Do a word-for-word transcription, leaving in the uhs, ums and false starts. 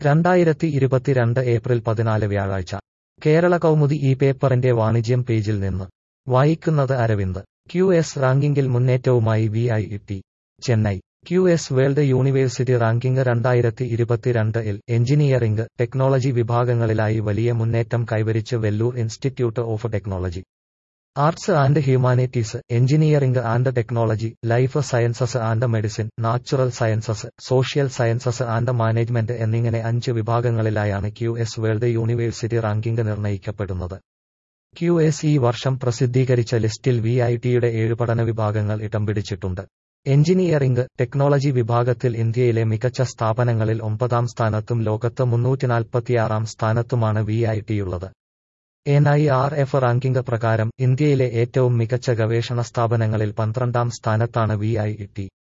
രണ്ടായിരത്തി ഇരുപത്തിരണ്ട് ഏപ്രിൽ പതിനാല് വ്യാഴാഴ്ച കേരള കൗമുദി ഈ പേപ്പറിന്റെ വാണിജ്യം പേജിൽ നിന്ന് വായിക്കുന്നത് അരവിന്ദ്. ക്യു എസ് റാങ്കിങ്ങിൽ മുന്നേറ്റവുമായി V I T. Chennai. Q S world university ranking രണ്ടായിരത്തി ഇരുപത്തിരണ്ട് ഇൽ എഞ്ചിനീയറിംഗ്, ടെക്നോളജി വിഭാഗങ്ങളിലായി വലിയ മുന്നേറ്റം കൈവരിച്ച് Vellore institute of technology, arts and humanities, engineering and technology, life sciences and medicine, natural sciences, social sciences and management എന്നിങ്ങനെ അഞ്ച് വിഭാഗങ്ങളിലായാണ് Q S world university ranking നിർണ്ണയിക്കപ്പെടുന്നത്. ക്യു എസ് ഈ വർഷം പ്രസിദ്ധീകരിച്ച ലിസ്റ്റിൽ വി ഐ ടിയുടെ ഏഴ് പഠന വിഭാഗങ്ങൾ ഇടം പിടിച്ചിട്ടുണ്ട്. എഞ്ചിനീയറിംഗ്, ടെക്നോളജി വിഭാഗത്തിൽ ഇന്ത്യയിലെ മികച്ച സ്ഥാപനങ്ങളിൽ ഒമ്പതാം സ്ഥാനത്തും ലോകത്ത് മുന്നൂറ്റിനാൽപ്പത്തിയാറാം സ്ഥാനത്തുമാണ് വി ഐ ടിയുള്ളത്. N I R F ranking പ്രകാരം ഇന്ത്യയിലെ ഏറ്റവും മികച്ച ഗവേഷണ സ്ഥാപനങ്ങളിൽ പന്ത്രണ്ടാം സ്ഥാനത്താണ് വി ഐ ടി.